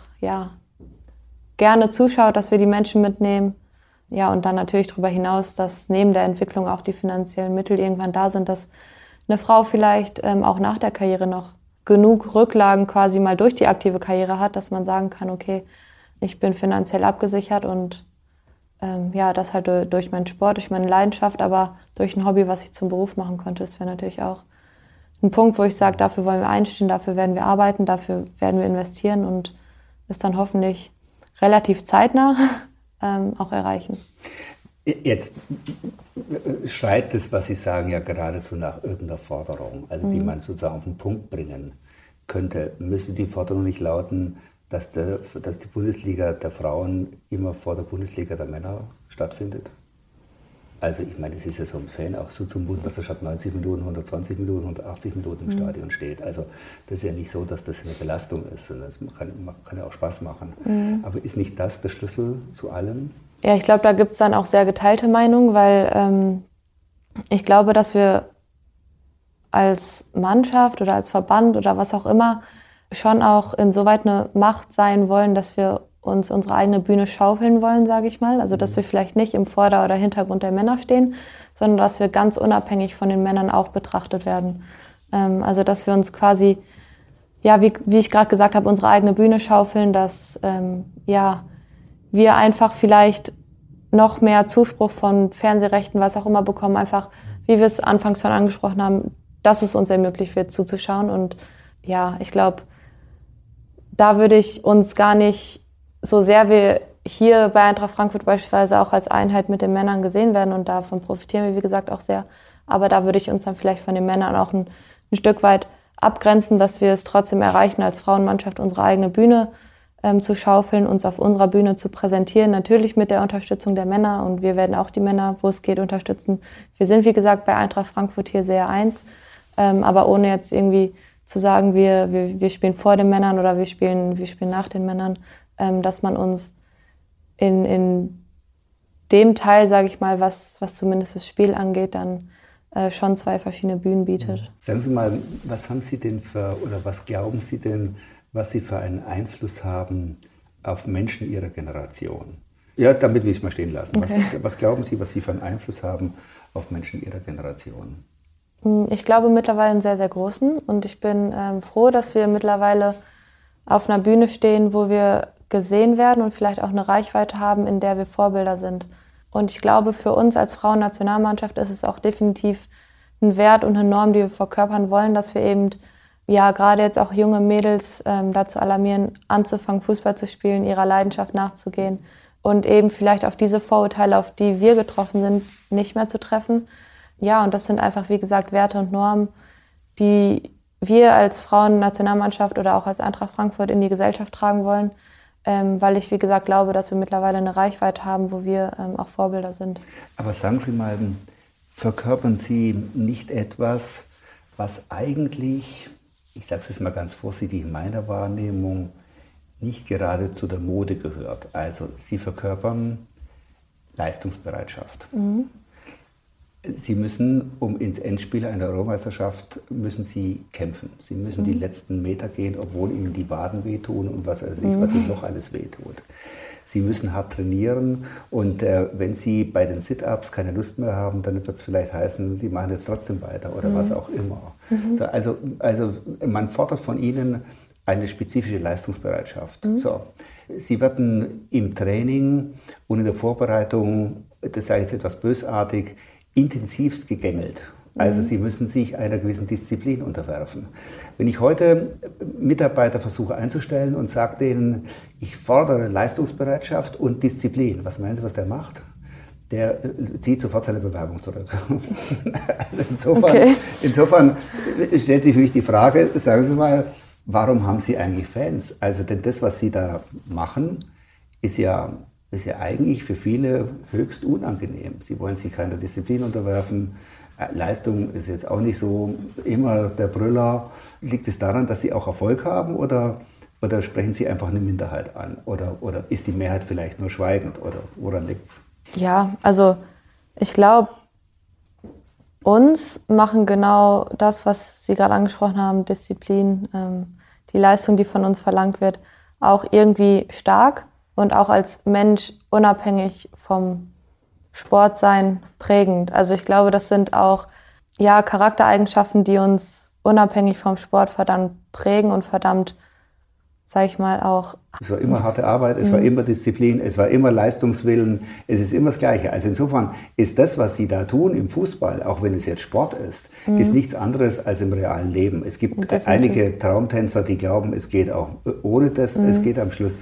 gerne zuschaut, dass wir die Menschen mitnehmen. Ja, und dann natürlich darüber hinaus, dass neben der Entwicklung auch die finanziellen Mittel irgendwann da sind, dass eine Frau vielleicht auch nach der Karriere noch genug Rücklagen quasi mal durch die aktive Karriere hat, dass man sagen kann, okay, ich bin finanziell abgesichert und das halt durch meinen Sport, durch meine Leidenschaft, aber durch ein Hobby, was ich zum Beruf machen konnte. Das wäre natürlich auch ein Punkt, wo ich sage, dafür wollen wir einstehen, dafür werden wir arbeiten, dafür werden wir investieren und es dann hoffentlich relativ zeitnah auch erreichen. Jetzt schreit das, was Sie sagen, ja geradezu nach irgendeiner Forderung, also die man sozusagen auf den Punkt bringen könnte. Müsste die Forderung nicht lauten, dass die Bundesliga der Frauen immer vor der Bundesliga der Männer stattfindet? Also ich meine, es ist ja so ein Fan auch so zumuten, dass er statt 90 Minuten, 120 Minuten, 180 Minuten im Stadion steht. Also das ist ja nicht so, dass das eine Belastung ist, sondern es kann ja auch Spaß machen. Aber ist nicht das der Schlüssel zu allem? Ja, ich glaube, da gibt es dann auch sehr geteilte Meinungen, weil ich glaube, dass wir als Mannschaft oder als Verband oder was auch immer schon auch insoweit eine Macht sein wollen, dass wir uns unsere eigene Bühne schaufeln wollen, sage ich mal. Also dass wir vielleicht nicht im Vorder- oder Hintergrund der Männer stehen, sondern dass wir ganz unabhängig von den Männern auch betrachtet werden. Also dass wir uns quasi, ja, wie ich gerade gesagt habe, unsere eigene Bühne schaufeln, dass wir einfach vielleicht noch mehr Zuspruch von Fernsehrechten, was auch immer bekommen, einfach, wie wir es anfangs schon angesprochen haben, dass es uns ermöglicht wird, zuzuschauen. Und ja, ich glaube, da würde ich uns gar nicht, so sehr wir hier bei Eintracht Frankfurt beispielsweise auch als Einheit mit den Männern gesehen werden und davon profitieren wir, wie gesagt, auch sehr. Aber da würde ich uns dann vielleicht von den Männern auch ein Stück weit abgrenzen, dass wir es trotzdem erreichen, als Frauenmannschaft unsere eigene Bühne zu schaufeln, uns auf unserer Bühne zu präsentieren, natürlich mit der Unterstützung der Männer, und wir werden auch die Männer, wo es geht, unterstützen. Wir sind, wie gesagt, bei Eintracht Frankfurt hier sehr eins, aber ohne jetzt irgendwie zu sagen, wir spielen vor den Männern oder wir spielen nach den Männern, dass man uns in dem Teil, sage ich mal, was zumindest das Spiel angeht, dann schon zwei verschiedene Bühnen bietet. Sagen Sie mal, was haben Sie denn was glauben Sie denn, was Sie für einen Einfluss haben auf Menschen Ihrer Generation? Ja, damit will ich es mal stehen lassen. Okay. Was glauben Sie, was Sie für einen Einfluss haben auf Menschen Ihrer Generation? Ich glaube mittlerweile einen sehr, sehr großen, und ich bin froh, dass wir mittlerweile auf einer Bühne stehen, wo wir gesehen werden und vielleicht auch eine Reichweite haben, in der wir Vorbilder sind. Und ich glaube, für uns als Frauennationalmannschaft ist es auch definitiv ein Wert und eine Norm, die wir verkörpern wollen, dass wir eben gerade jetzt auch junge Mädels dazu alarmieren, anzufangen, Fußball zu spielen, ihrer Leidenschaft nachzugehen und eben vielleicht auf diese Vorurteile, auf die wir getroffen sind, nicht mehr zu treffen. Ja, und das sind einfach, wie gesagt, Werte und Normen, die wir als Frauennationalmannschaft oder auch als Eintracht Frankfurt in die Gesellschaft tragen wollen, weil ich, wie gesagt, glaube, dass wir mittlerweile eine Reichweite haben, wo wir auch Vorbilder sind. Aber sagen Sie mal, verkörpern Sie nicht etwas, was eigentlich, ich sage es jetzt mal ganz vorsichtig, in meiner Wahrnehmung nicht gerade zu der Mode gehört? Also Sie verkörpern Leistungsbereitschaft. Sie müssen, um ins Endspiel einer Europameisterschaft, müssen Sie kämpfen. Sie müssen die letzten Meter gehen, obwohl Ihnen die Waden wehtun und was Ihnen noch alles wehtut. Sie müssen hart trainieren, und wenn Sie bei den Sit-Ups keine Lust mehr haben, dann wird es vielleicht heißen, Sie machen jetzt trotzdem weiter oder was auch immer. So, also man fordert von Ihnen eine spezifische Leistungsbereitschaft. So, Sie werden im Training und in der Vorbereitung, das sage ich jetzt etwas bösartig, intensivst gegängelt. Also Sie müssen sich einer gewissen Disziplin unterwerfen. Wenn ich heute Mitarbeiter versuche einzustellen und sage denen, ich fordere Leistungsbereitschaft und Disziplin, was meinen Sie, was der macht? Der zieht sofort seine Bewerbung zurück. Also insofern stellt sich für mich die Frage, sagen Sie mal, warum haben Sie eigentlich Fans? Also denn das, was Sie da machen, ist ja eigentlich für viele höchst unangenehm. Sie wollen sich keiner Disziplin unterwerfen. Leistung ist jetzt auch nicht so immer der Brüller. Liegt es daran, dass Sie auch Erfolg haben, oder sprechen Sie einfach eine Minderheit an? Oder ist die Mehrheit vielleicht nur schweigend? Oder woran liegt es? Ja, also ich glaube, uns machen genau das, was Sie gerade angesprochen haben, Disziplin, die Leistung, die von uns verlangt wird, auch irgendwie stark. Und auch als Mensch unabhängig vom Sport sein prägend. Also ich glaube, das sind auch Charaktereigenschaften, die uns unabhängig vom Sport verdammt prägen und verdammt, sage ich mal, auch... Es war immer harte Arbeit, es war immer Disziplin, es war immer Leistungswillen, es ist immer das Gleiche. Also insofern ist das, was Sie da tun im Fußball, auch wenn es jetzt Sport ist nichts anderes als im realen Leben. Es gibt einige Traumtänzer, die glauben, es geht auch ohne das, es geht am Schluss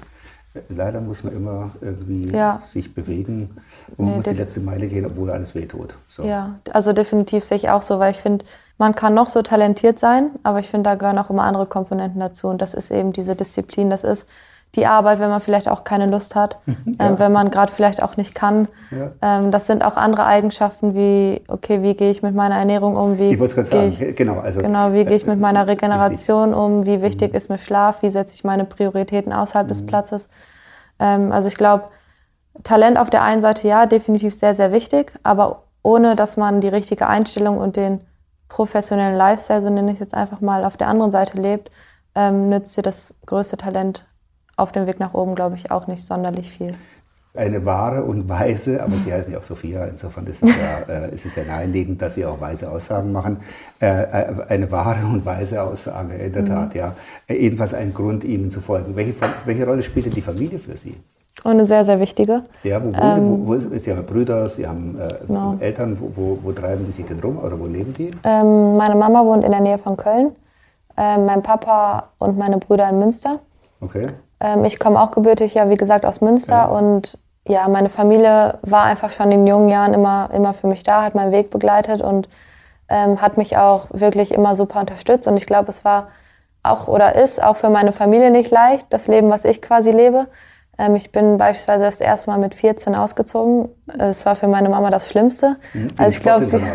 Leider muss man immer irgendwie sich bewegen und man muss die letzte Meile gehen, obwohl alles wehtut. So. Ja, also definitiv sehe ich auch so, weil ich finde, man kann noch so talentiert sein, aber ich finde, da gehören auch immer andere Komponenten dazu und das ist eben diese Disziplin, das ist die Arbeit, wenn man vielleicht auch keine Lust hat, wenn man gerade vielleicht auch nicht kann. Ja. Das sind auch andere Eigenschaften wie, okay, wie gehe ich mit meiner Ernährung um? Ich wollte es gerade sagen, wie gehe ich mit meiner Regeneration um? Wie wichtig ist mir Schlaf? Wie setze ich meine Prioritäten außerhalb des Platzes? Also ich glaube, Talent auf der einen Seite ja, definitiv sehr, sehr wichtig, aber ohne, dass man die richtige Einstellung und den professionellen Lifestyle, so nenne ich es jetzt einfach mal, auf der anderen Seite lebt, nützt dir das größte Talent auf dem Weg nach oben, glaube ich, auch nicht sonderlich viel. Eine wahre und weise, aber Sie heißen ja auch Sophia, insofern ist es ja naheliegend, dass Sie auch weise Aussagen machen. Eine wahre und weise Aussage, in der Tat, ja. Jedenfalls ein Grund, Ihnen zu folgen. Welche Rolle spielt denn die Familie für Sie? Und eine sehr, sehr wichtige. Ja, Sie haben Brüder, Sie haben Eltern, wo treiben die sich denn rum oder wo leben die? Meine Mama wohnt in der Nähe von Köln, mein Papa und meine Brüder in Münster. Okay. Ich komme auch gebürtig, ja, wie gesagt, aus Münster und ja, meine Familie war einfach schon in jungen Jahren immer für mich da, hat meinen Weg begleitet und hat mich auch wirklich immer super unterstützt und ich glaube, es war auch oder ist auch für meine Familie nicht leicht, das Leben, was ich quasi lebe. Ich bin beispielsweise das erste Mal mit 14 ausgezogen. Es war für meine Mama das Schlimmste. Also ich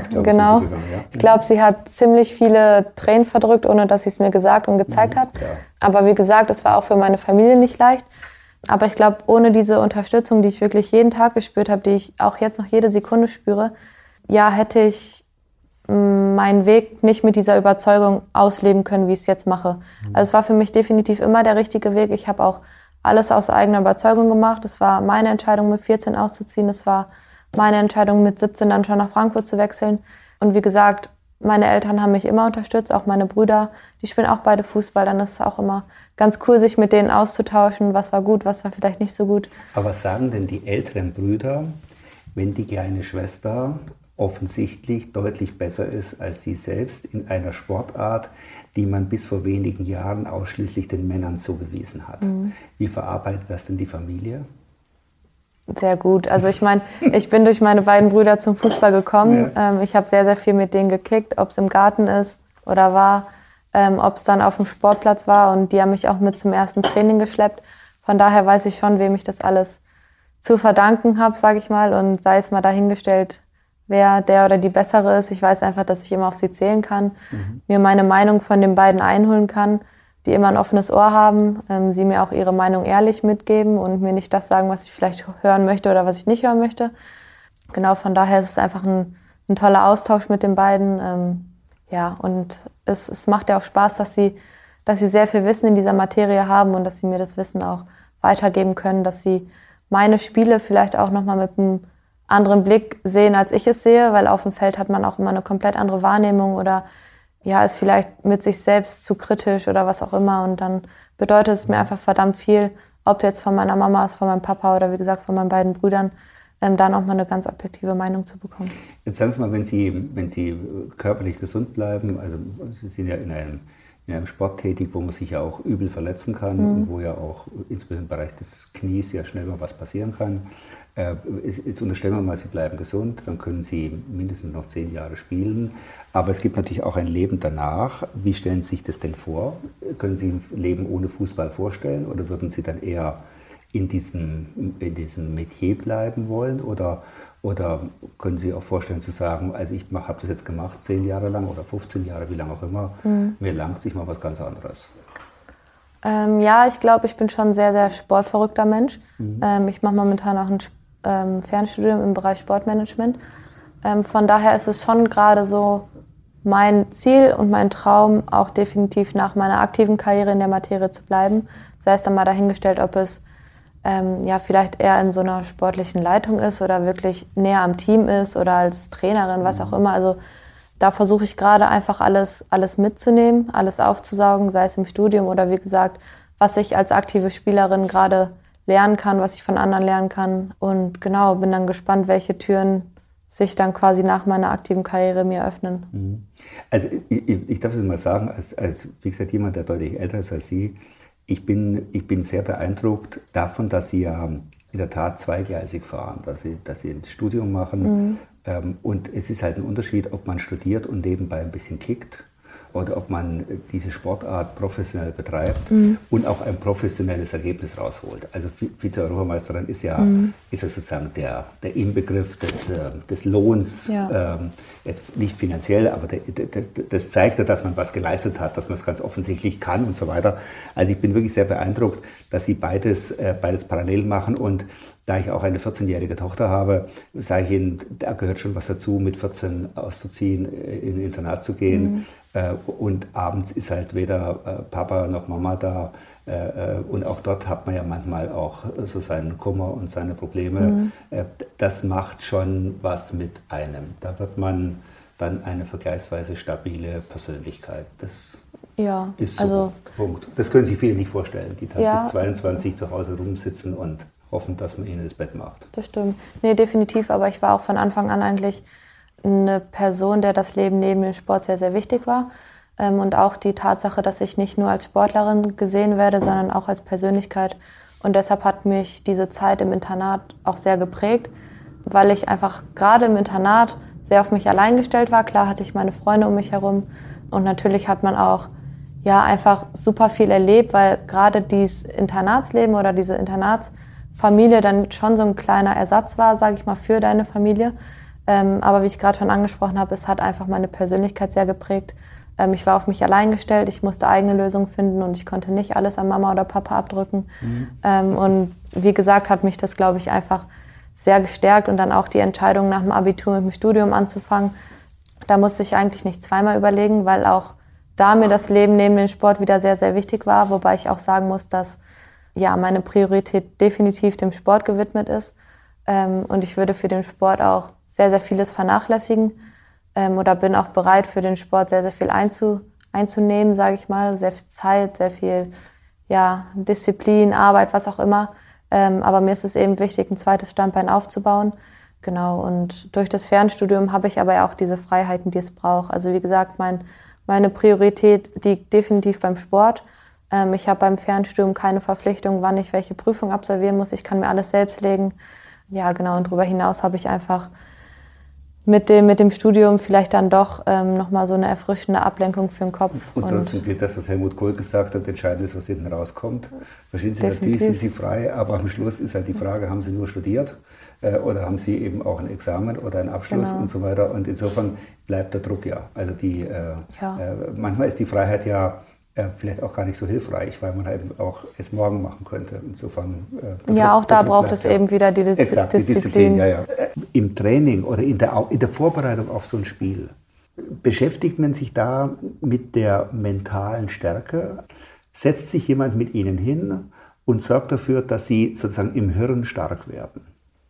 glaube, sie hat ziemlich viele Tränen verdrückt, ohne dass sie es mir gesagt und gezeigt hat. Ja. Aber wie gesagt, es war auch für meine Familie nicht leicht. Aber ich glaube, ohne diese Unterstützung, die ich wirklich jeden Tag gespürt habe, die ich auch jetzt noch jede Sekunde spüre, ja, hätte ich meinen Weg nicht mit dieser Überzeugung ausleben können, wie ich es jetzt mache. Also es war für mich definitiv immer der richtige Weg. Ich habe auch alles aus eigener Überzeugung gemacht. Es war meine Entscheidung, mit 14 auszuziehen. Es war meine Entscheidung, mit 17 dann schon nach Frankfurt zu wechseln. Und wie gesagt, meine Eltern haben mich immer unterstützt, auch meine Brüder. Die spielen auch beide Fußball. Dann ist es auch immer ganz cool, sich mit denen auszutauschen. Was war gut, was war vielleicht nicht so gut. Aber was sagen denn die älteren Brüder, wenn die kleine Schwester offensichtlich deutlich besser ist als sie selbst in einer Sportart, die man bis vor wenigen Jahren ausschließlich den Männern zugewiesen hat? Wie verarbeitet das denn die Familie? Sehr gut. Also ich meine, ich bin durch meine beiden Brüder zum Fußball gekommen. Ja. Ich habe sehr, sehr viel mit denen gekickt, ob es im Garten ist oder war, ob es dann auf dem Sportplatz war. Und die haben mich auch mit zum ersten Training geschleppt. Von daher weiß ich schon, wem ich das alles zu verdanken habe, sage ich mal. Und sei es mal dahingestellt, wer der oder die Bessere ist. Ich weiß einfach, dass ich immer auf sie zählen kann, mir meine Meinung von den beiden einholen kann, die immer ein offenes Ohr haben, sie mir auch ihre Meinung ehrlich mitgeben und mir nicht das sagen, was ich vielleicht hören möchte oder was ich nicht hören möchte. Genau, von daher ist es einfach ein toller Austausch mit den beiden. Ja, und es macht ja auch Spaß, dass sie sehr viel Wissen in dieser Materie haben und dass sie mir das Wissen auch weitergeben können, dass sie meine Spiele vielleicht auch nochmal mit einem anderen Blick sehen, als ich es sehe, weil auf dem Feld hat man auch immer eine komplett andere Wahrnehmung oder ja, ist vielleicht mit sich selbst zu kritisch oder was auch immer. Und dann bedeutet es mir einfach verdammt viel, ob jetzt von meiner Mama ist, von meinem Papa oder wie gesagt von meinen beiden Brüdern, da nochmal eine ganz objektive Meinung zu bekommen. Jetzt sagen Sie mal, wenn Sie körperlich gesund bleiben, also Sie sind ja in einem Sport tätig, wo man sich ja auch übel verletzen kann und wo ja auch insbesondere im Bereich des Knies ja schnell mal was passieren kann. Jetzt unterstellen wir mal, Sie bleiben gesund, dann können Sie mindestens noch 10 Jahre spielen. Aber es gibt natürlich auch ein Leben danach. Wie stellen Sie sich das denn vor? Können Sie ein Leben ohne Fußball vorstellen oder würden Sie dann eher in diesem Metier bleiben wollen? Oder können Sie auch vorstellen zu sagen, also ich habe das jetzt gemacht 10 Jahre lang oder 15 Jahre, wie lange auch immer, mir langt sich mal was ganz anderes? Ja, ich glaube, ich bin schon ein sehr, sehr sportverrückter Mensch. Ich mache momentan auch ein Fernstudium im Bereich Sportmanagement. Von daher ist es schon gerade so mein Ziel und mein Traum, auch definitiv nach meiner aktiven Karriere in der Materie zu bleiben. Sei es dann mal dahingestellt, ob es vielleicht eher in so einer sportlichen Leitung ist oder wirklich näher am Team ist oder als Trainerin, was auch immer. Also da versuche ich gerade einfach alles mitzunehmen, alles aufzusaugen, sei es im Studium oder wie gesagt, was ich als aktive Spielerin gerade lernen kann, was ich von anderen lernen kann. Und genau, bin dann gespannt, welche Türen sich dann quasi nach meiner aktiven Karriere mir öffnen. Also ich darf es mal sagen, als wie gesagt jemand, der deutlich älter ist als Sie, Ich bin sehr beeindruckt davon, dass Sie ja in der Tat zweigleisig fahren, dass Sie ein Studium machen. Und es ist halt ein Unterschied, ob man studiert und nebenbei ein bisschen kickt oder ob man diese Sportart professionell betreibt und auch ein professionelles Ergebnis rausholt. Also Vize-Europameisterin ist ja sozusagen der Inbegriff des Lohns, jetzt nicht finanziell, aber das zeigt ja, dass man was geleistet hat, dass man es ganz offensichtlich kann und so weiter. Also ich bin wirklich sehr beeindruckt, dass Sie beides parallel machen, und da ich auch eine 14-jährige Tochter habe, sage ich Ihnen, da gehört schon was dazu, mit 14 auszuziehen, in ein Internat zu gehen. Und abends ist halt weder Papa noch Mama da. Und auch dort hat man ja manchmal auch so seinen Kummer und seine Probleme. Das macht schon was mit einem. Da wird man dann eine vergleichsweise stabile Persönlichkeit. Das ist so. Also, Punkt. Das können sich viele nicht vorstellen, die dann bis 22 zu Hause rumsitzen und hoffen, dass man ihnen das Bett macht. Das stimmt. Nee, definitiv. Aber ich war auch von Anfang an eigentlich eine Person, der das Leben neben dem Sport sehr, sehr wichtig war. Und auch die Tatsache, dass ich nicht nur als Sportlerin gesehen werde, sondern auch als Persönlichkeit. Und deshalb hat mich diese Zeit im Internat auch sehr geprägt, weil ich einfach gerade im Internat sehr auf mich allein gestellt war. Klar hatte ich meine Freunde um mich herum, und natürlich hat man auch einfach super viel erlebt, weil gerade dieses Internatsleben oder diese Internatsfamilie dann schon so ein kleiner Ersatz war, sage ich mal, für deine Familie. Aber wie ich gerade schon angesprochen habe, es hat einfach meine Persönlichkeit sehr geprägt. Ich war auf mich allein gestellt, ich musste eigene Lösungen finden und ich konnte nicht alles an Mama oder Papa abdrücken. Und wie gesagt, hat mich das, glaube ich, einfach sehr gestärkt. Und dann auch die Entscheidung, nach dem Abitur mit dem Studium anzufangen, da musste ich eigentlich nicht zweimal überlegen, weil auch da mir das Leben neben dem Sport wieder sehr, sehr wichtig war. Wobei ich auch sagen muss, dass meine Priorität definitiv dem Sport gewidmet ist. Und ich würde für den Sport auch sehr, sehr vieles vernachlässigen. Oder bin auch bereit, für den Sport sehr, sehr viel einzunehmen, sage ich mal. Sehr viel Zeit, sehr viel Disziplin, Arbeit, was auch immer. Aber mir ist es eben wichtig, ein zweites Standbein aufzubauen. Genau, und durch das Fernstudium habe ich aber ja auch diese Freiheiten, die es braucht. Also wie gesagt, meine Priorität liegt definitiv beim Sport. Ich habe beim Fernstudium keine Verpflichtung, wann ich welche Prüfung absolvieren muss. Ich kann mir alles selbst legen. Ja, genau, und darüber hinaus habe ich einfach mit dem Studium vielleicht dann doch nochmal so eine erfrischende Ablenkung für den Kopf. Und trotzdem gilt das, was Helmut Kohl gesagt hat, entscheidend ist, was hinten rauskommt. Verstehen Sie, natürlich sind Sie frei, aber am Schluss ist halt die Frage, haben Sie nur studiert oder haben Sie eben auch ein Examen oder einen Abschluss und so weiter. Und insofern bleibt der Druck also manchmal ist die Freiheit vielleicht auch gar nicht so hilfreich, weil man eben auch es morgen machen könnte. Insofern, auch da braucht es eben wieder die Disziplin. Die Disziplin. Im Training oder in der Vorbereitung auf so ein Spiel, beschäftigt man sich da mit der mentalen Stärke? Setzt sich jemand mit Ihnen hin und sorgt dafür, dass Sie sozusagen im Hirn stark werden?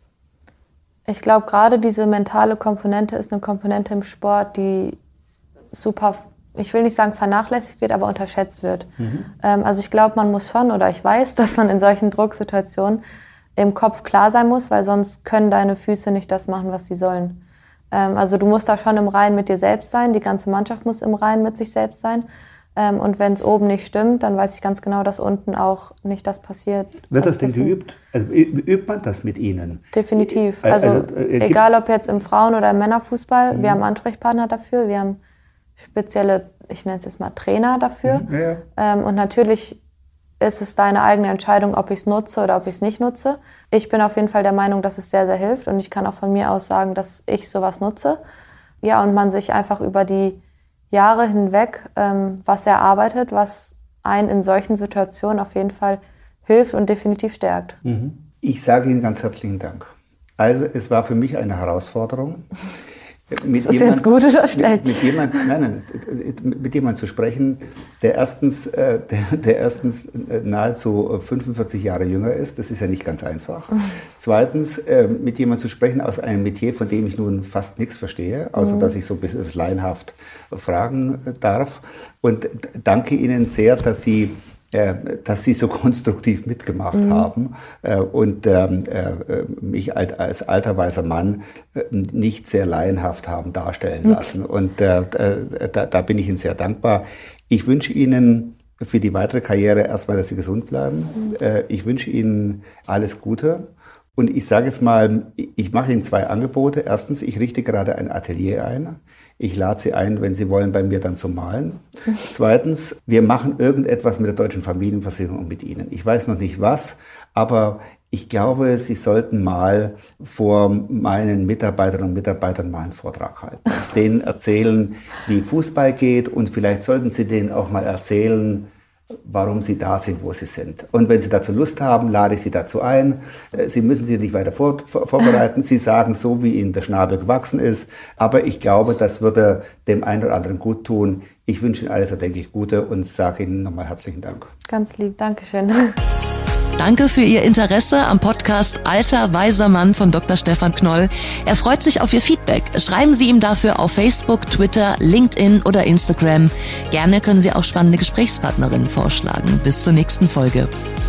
Ich glaube, gerade diese mentale Komponente ist eine Komponente im Sport, die super, ich will nicht sagen vernachlässigt wird, aber unterschätzt wird. Also ich glaube, man muss schon, oder ich weiß, dass man in solchen Drucksituationen im Kopf klar sein muss, weil sonst können deine Füße nicht das machen, was sie sollen. Also du musst da schon im Reinen mit dir selbst sein, die ganze Mannschaft muss im Reinen mit sich selbst sein. Und wenn es oben nicht stimmt, dann weiß ich ganz genau, dass unten auch nicht das passiert. Wird das denn geübt? Also übt man das mit Ihnen? Definitiv. Also egal ob jetzt im Frauen- oder im Männerfußball, wir haben Ansprechpartner dafür, wir haben spezielle, ich nenne es jetzt mal Trainer dafür. Und natürlich ist es deine eigene Entscheidung, ob ich es nutze oder ob ich es nicht nutze. Ich bin auf jeden Fall der Meinung, dass es sehr, sehr hilft. Und ich kann auch von mir aus sagen, dass ich sowas nutze. Ja, und man sich einfach über die Jahre hinweg was erarbeitet, was einen in solchen Situationen auf jeden Fall hilft und definitiv stärkt. Ich sage Ihnen ganz herzlichen Dank. Also es war für mich eine Herausforderung. Ist das jetzt gut oder schlecht? Mit jemandem zu sprechen, der erstens nahezu 45 Jahre jünger ist, das ist ja nicht ganz einfach. Zweitens, mit jemandem zu sprechen aus einem Metier, von dem ich nun fast nichts verstehe, außer dass ich so ein bisschen laienhaft fragen darf. Und danke Ihnen sehr, dass Sie so konstruktiv mitgemacht haben und mich als alter weißer Mann nicht sehr laienhaft haben darstellen lassen. Und da bin ich Ihnen sehr dankbar. Ich wünsche Ihnen für die weitere Karriere erstmal, dass Sie gesund bleiben. Ich wünsche Ihnen alles Gute. Und ich sage es mal, ich mache Ihnen 2 Angebote. Erstens, ich richte gerade ein Atelier ein. Ich lade Sie ein, wenn Sie wollen, bei mir dann zum Malen. Zweitens, wir machen irgendetwas mit der Deutschen Familienversicherung und mit Ihnen. Ich weiß noch nicht was, aber ich glaube, Sie sollten mal vor meinen Mitarbeiterinnen und Mitarbeitern mal einen Vortrag halten. Denen erzählen, wie Fußball geht, und vielleicht sollten Sie denen auch mal erzählen, warum Sie da sind, wo Sie sind. Und wenn Sie dazu Lust haben, lade ich Sie dazu ein. Sie müssen sich nicht weiter vorbereiten. Sie sagen so, wie Ihnen der Schnabel gewachsen ist. Aber ich glaube, das würde dem einen oder anderen gut tun. Ich wünsche Ihnen alles, denke ich, Gute und sage Ihnen nochmal herzlichen Dank. Ganz lieb, Dankeschön. Danke für Ihr Interesse am Podcast Alter, weiser Mann von Dr. Stefan Knoll. Er freut sich auf Ihr Feedback. Schreiben Sie ihm dafür auf Facebook, Twitter, LinkedIn oder Instagram. Gerne können Sie auch spannende Gesprächspartnerinnen vorschlagen. Bis zur nächsten Folge.